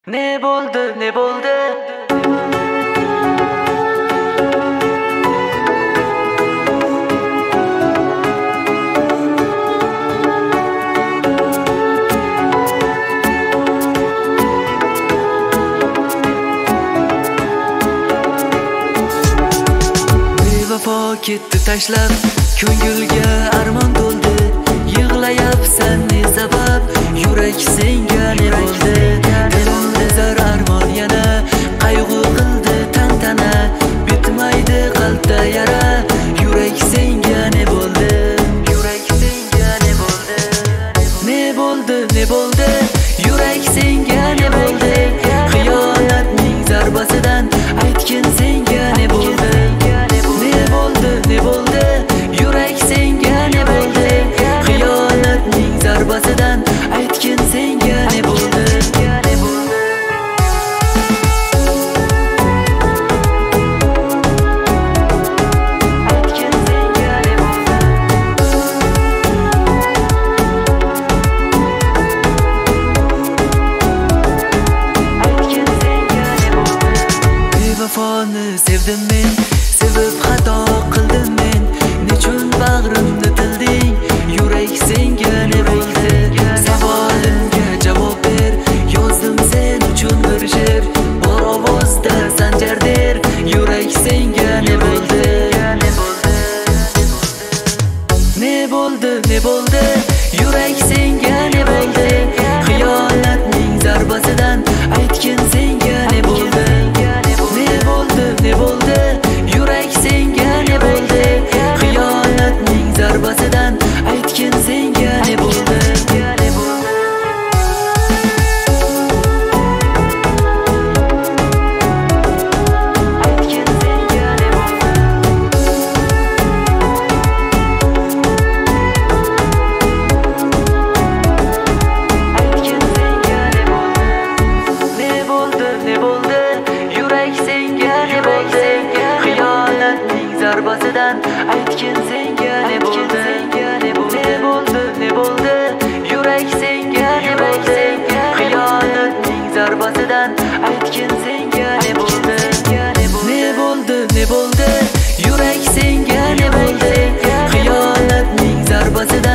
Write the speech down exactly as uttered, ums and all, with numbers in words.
Ne bo'ldi, ne bo'ldi? Bevafo ketdi tashlab, ko'ngilga armon to'ldi. Yig'layapsan ne sabab? Yurak senga ne bo'ldi? Dilimda zar armon yana qayg'u qildi tantana. Bitmaydi qalbda yara. Yurak senga ne bo'ldi? Yurak senga ne bo'ldi? Ne bo'ldi, ne bo'ldi? Yurak senga ne bo'ldi? Xiyonatning zarbasidan aytgin senga ne bo'ldi? Ne bo'ldi, ne bo'ldi? Yurak senga ne bo'ldi? Xiyonatning zarbasidan aytgin senga ne bo'ldi? Bevafoni sevdim men, sevib xato qildim men. Nechun bag'rimni tilding? Yurak senga ne bo'ldi? Savolimga javob ber. Yozdim sen uchun bir she'r, bor ovozda sanjar der. Yurak senga ne bo'ldi? Ne bo'ldi, ne bo'ldi? Yurak senga ne bo'ldi? Xiyonatning zarbasidan aytgin senga ne bo'ldi? Ne bo'ldi, ne bo'ldi? Yurak senga ne bo'ldi? Xiyonatning zarbasidan aytgin senga ne bo'ldi? Zarbasidan aytgin senga ne bo'ldi? Ne bo'ldi, ne bo'ldi? Yurak senga ne bo'ldi? Xiyonatning zarbasidan aytgin senga ne bo'ldi? Ne bo'ldi, ne bo'ldi? Yurak senga ne bo'ldi? Xiyonatning zarbasidan